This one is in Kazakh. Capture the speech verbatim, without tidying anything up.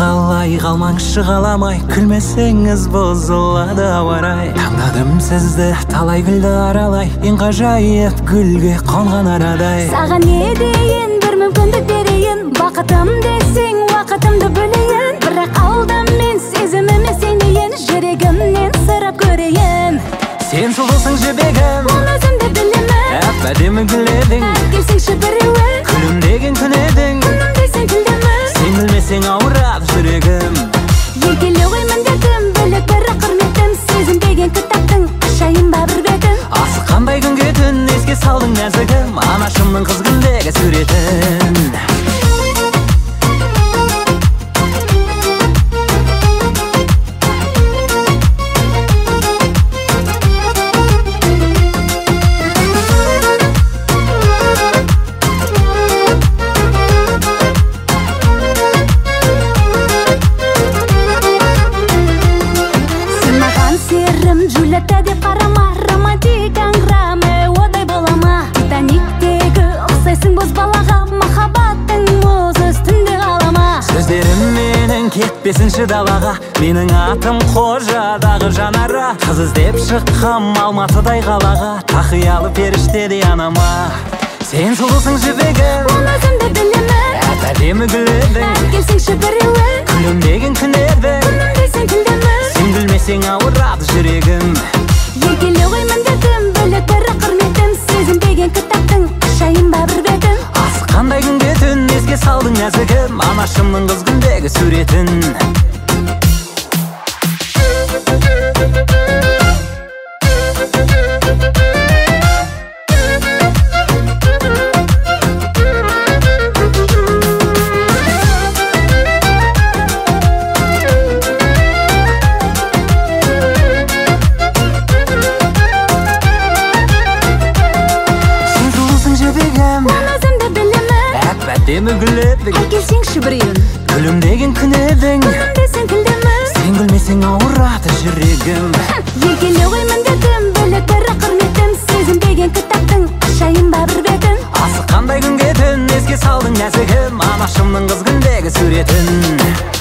қалай қалмаңшы қаламай, күлмесеңіз бұзылады ауа-рай. Таңдадым сізді талай гүлді аралай, ең ғажайып гүлге қонған арадай. Саған не дейін, бір мүмкіндік берейін, бақытым десең уақытымды бөлейін. Бірақ алдым мен сезіміме сенейін, жүрегімнен сырап көрейін. Сен сұлусың жібегім, оны өзімді білемін. әп-әдемі гүл едің, келсеңші біреуі, күлімдеген күн едің. күнім десең күлдімін, сен күлмесең ауырады жүрегім. еркелеу ғой міндетім, бөлек бірі құрметім. Сезім деген кітаптың ашайын ба бір бетін. Асыққандай күнге түн еске салдың нәзігім, анашымның қыз күндегі суретін. Джульетта деп қарама, романтик әңгіме одай болама. Титаниктегі ұқсайсың боз балаға, махаббаттың мұз үстінде қалама. Сөздерім менің кетпесінші далаға, менің атым қожадағы жанара. Қыз іздеп шыққам Алматыдай қалаға, тақиялы періштедей анама. Сен сұлусың жібегім, оны өзімді білемін. әп-әдемі гүл едің, келсеңші біреуі, күлімдеген күн едің. күнім десең күлдімін, сен күлмесең ауырады жүрегім. еркелеу ғой міндетім, бөлек бірі құрметім. Сезім деген кітаптың ашайын ба бір бетін. Асыққандай күнге түн еске салдың нәзігім, анашымның қыз күндегі суретін. Әп-әдемі гүл едің, келсеңші біреуін, күлімдеген күн едің. күнім десең күлдімін, сен күлмесең ауырады жүрегім. еркелеу ғой міндетім, бөлек бірі құрметім. Сезім деген кітаптың ашайын ба бір бетін. Асыққандай күнге түн еске салдың нәзігім, анашымның қыз күндегі суретін.